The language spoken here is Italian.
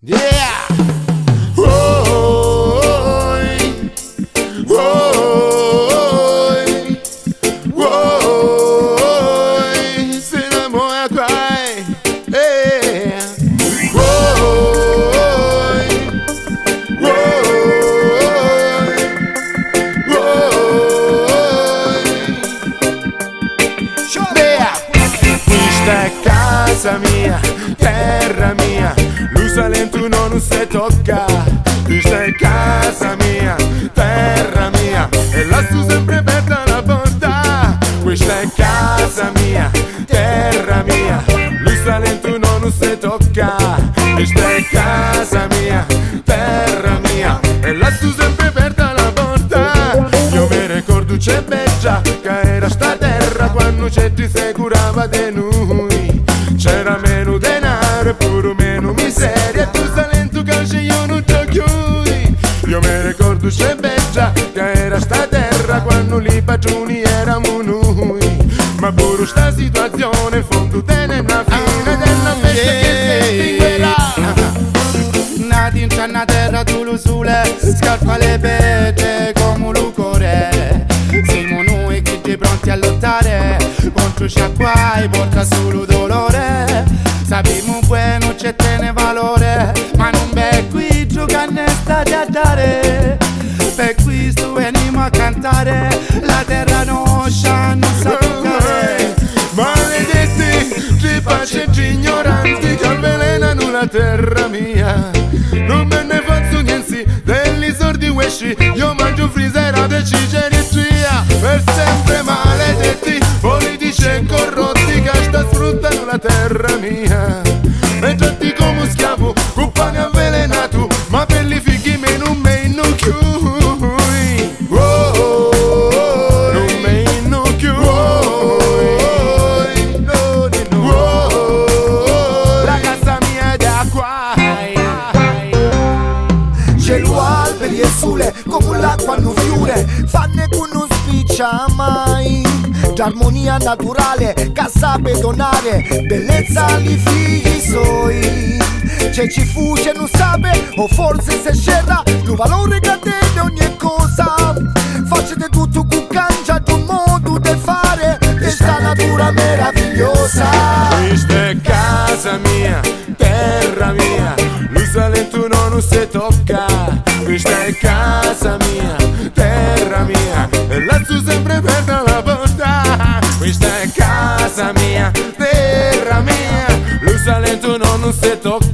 Yeah! Oi, oi, oi, se não morre cry. Yeah! Oi, questa è casa mia, terra mia, l'usalento non si tocca. Questa è casa mia, terra mia, e lassù sempre aperta la porta. Questa è casa mia, terra mia, l'usalento non si tocca. Questa è casa mia, terra mia, e lassù sempre aperta la porta. Io mi ricordo c'è Beggia, che era sta terra quando c'è ti si curava di noi. C'era meno denaro e pure meno miseria, e tu salento che io non ti chiudi. Io mi ricordo c'è Beggia, che era sta terra quando li padroni eravamo noi. Ma pure sta situazione in fondo tiene una fine della festa che si estinguerà. Nati in una terra tu lo sole, scarpa le pete come l'ucore. Siamo noi che ti pronti a lottare contro sciacquai, porta solo dolore. Sappiamo buono c'è tene valore, ma non è qui giocare sta a dare. Per questo veniamo a cantare, la terra nostra non sa toccare. Maledetti, ci faccio ignoranti che avvelenano la terra mia. Non me ne faccio niente degli sordi uesci, io mangio friserate e cicerigia. Per sempre maledetti, politici e corrotti che sta sfruttano la terra mia. E tutti come schiavo, con pane avvelenato, ma per li fighi me non me non chiudi. Alberi e sole come l'acqua non fiore, fanne che non spiccia mai. D'armonia naturale che sape donare bellezza ai figli suoi. C'è chi fugge non sape o forse se scerra il valore che tiene ogni cosa. Facete tutto con cangia d'un modo di fare questa natura meravigliosa. Questa è casa mia, terra mia, l'usalento non si tocca. Questa è casa mia, terra mia, e lassù sempre aperta la porta. Questa è casa mia, terra mia, l'usalento non si tocca.